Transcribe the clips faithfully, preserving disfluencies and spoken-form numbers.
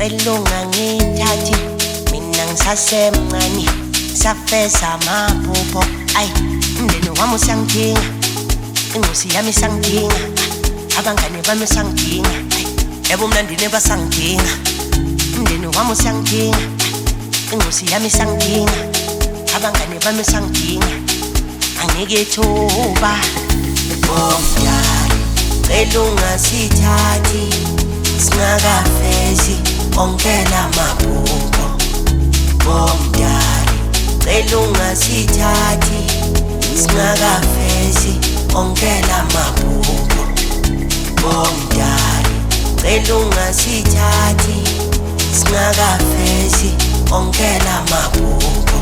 cela ungangithathi mina ngisasemncane safeza amaphupho. Ayi umndeni wami usangidinga, ingosi yami isangidinga, abangane bami usangidinga, yebo umlandini basangidinga. Umndeni wami usangidinga, ingosi yami isangidinga, abangane bami usangidinga. Angike thuba bomdali cela ungasithathi singakafezi onkela amaphupho. Bomdali cela ungasithathi singakafezi onkela amaphupho. Bomdali cela ungasithathi singakafezi onkela amaphupho.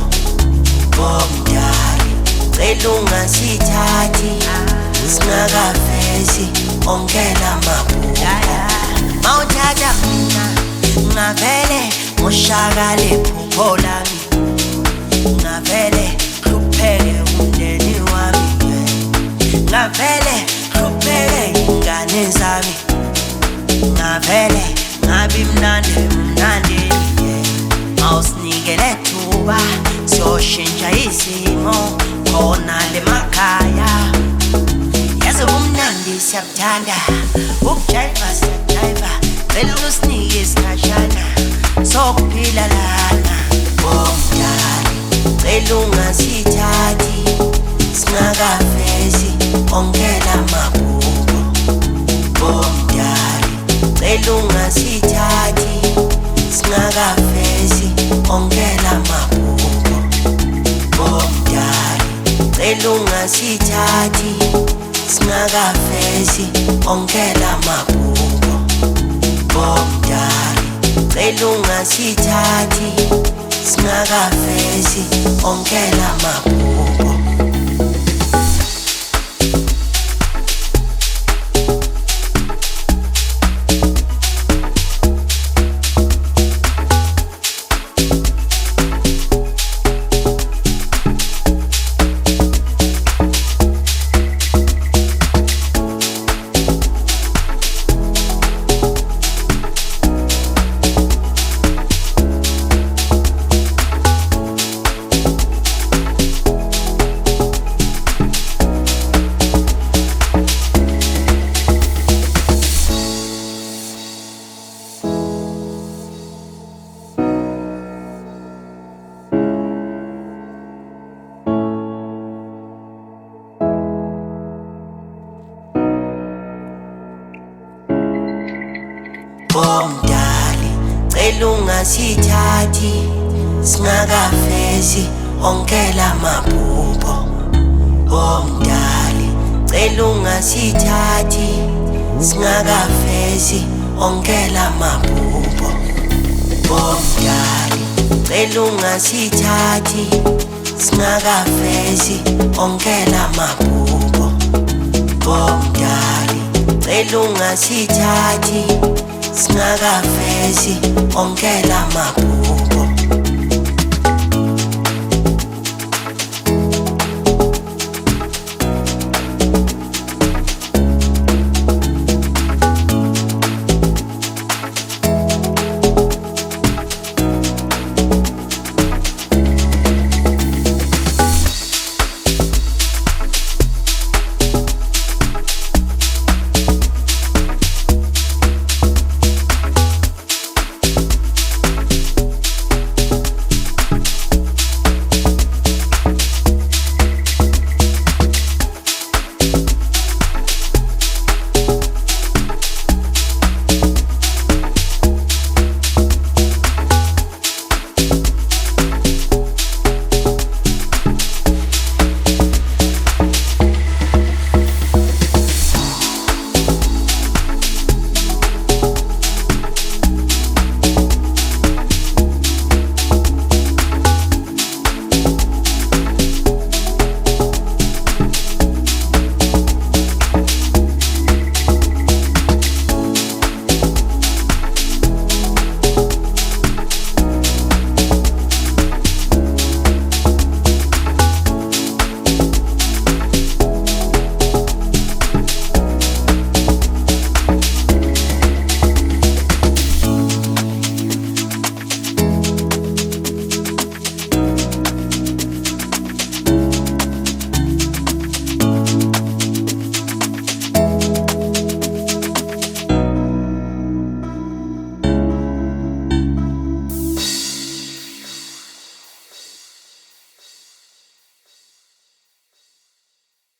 Bomdali cela ungasithathi singakafezi onkela amaphupho. Mawuthatha mina ngavele ngoshakala iphupho lami, ngavele hlupheke umndeni wami, ngavele hlupheke ingane zami, ngavele ngabi mnandi mnandi. Mawusinikele thuba siyoshintsha izimo khona le makhaya. Yazi ubumnandi siyakuthanda, ukujayiva siyakujayiva, cela usinike isikhashana sokuphila lana. Bomdali cela ungasithathi singakafezi onkela amaphupho. Bomdali cela ungasithathi singakafezi onkela amaphupho. Bomdali cela ungasithathi singakafezi onkela amaphupho. Bomdali cela ungasithathi singakafezi onkela amaphupho. Bomdali cela ungasithathi singakafezi onkela amaphupho. Bomdali cela ungasithathi singakafezi onkela amaphupho. Bomdali cela ungasithathi singakafezi onkela amaphupho. Bomdali cela ungasithathi singakafezi onkela amaphupho.